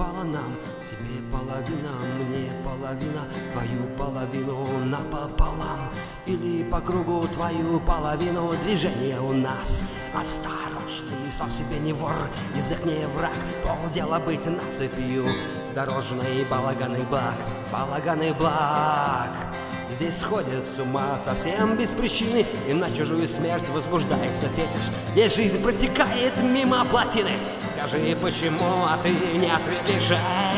выпало нам, тебе половина, мне половина, твою половину напополам. Или по кругу твою половину, движение у нас осторожный, сам себе не вор, язык не враг, полдела быть насыпью дорожный балаган и благ, балаган и благ. Здесь сходит с ума совсем без причины, и на чужую смерть возбуждается фетиш. Здесь жизнь протекает мимо плотины. Скажи, почему, а ты не ответишь.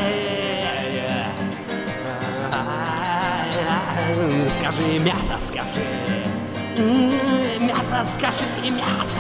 Скажи, мясо, скажи. Мясо, скажи, мясо.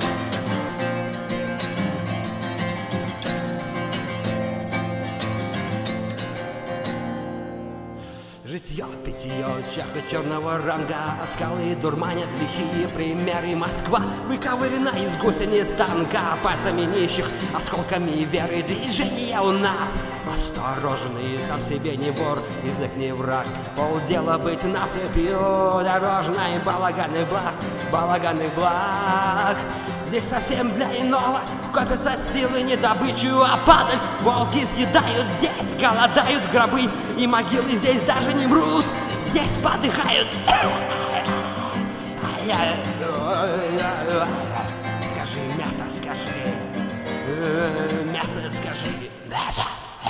Житье, питье, чаха черного ранга, скалы дурманят лихие примеры. Москва выковырена из гусениц танка, пальцами нищих, осколками веры. Движения у нас осторожный, сам себе не вор, язык не враг, полдела быть насыпью дорожной, балаган и благ, балаган и благ. Здесь совсем для иного копятся силы, не добычу, а падаль. Волки съедают, здесь голодают гробы, и могилы здесь даже не мрут, здесь подыхают. Скажи, мясо, скажи. Мясо, скажи. Мясо.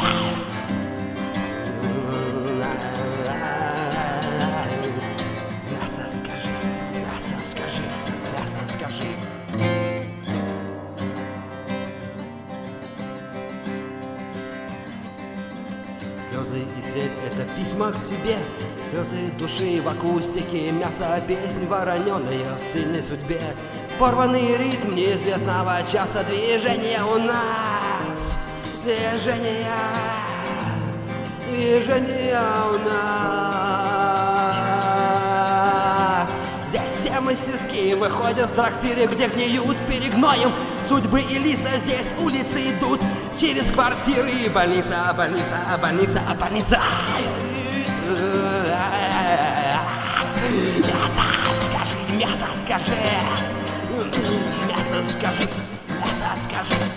Мясо, скажи. Мясо, скажи. Мясо, скажи. Слезы и сеть — это письма к себе, слезы души в акустике, мясо, песнь вороненая в сильной судьбе. Порванный ритм неизвестного часа, движения у нас, движения у нас. Здесь все мастерские выходят в трактире, где гниют перегноем судьбы и лица. Здесь улицы идут через квартиры, больница, больница, больница, больница. Мясо, скажи, мясо, скажи. Мясо, скажи, мясо, скажи.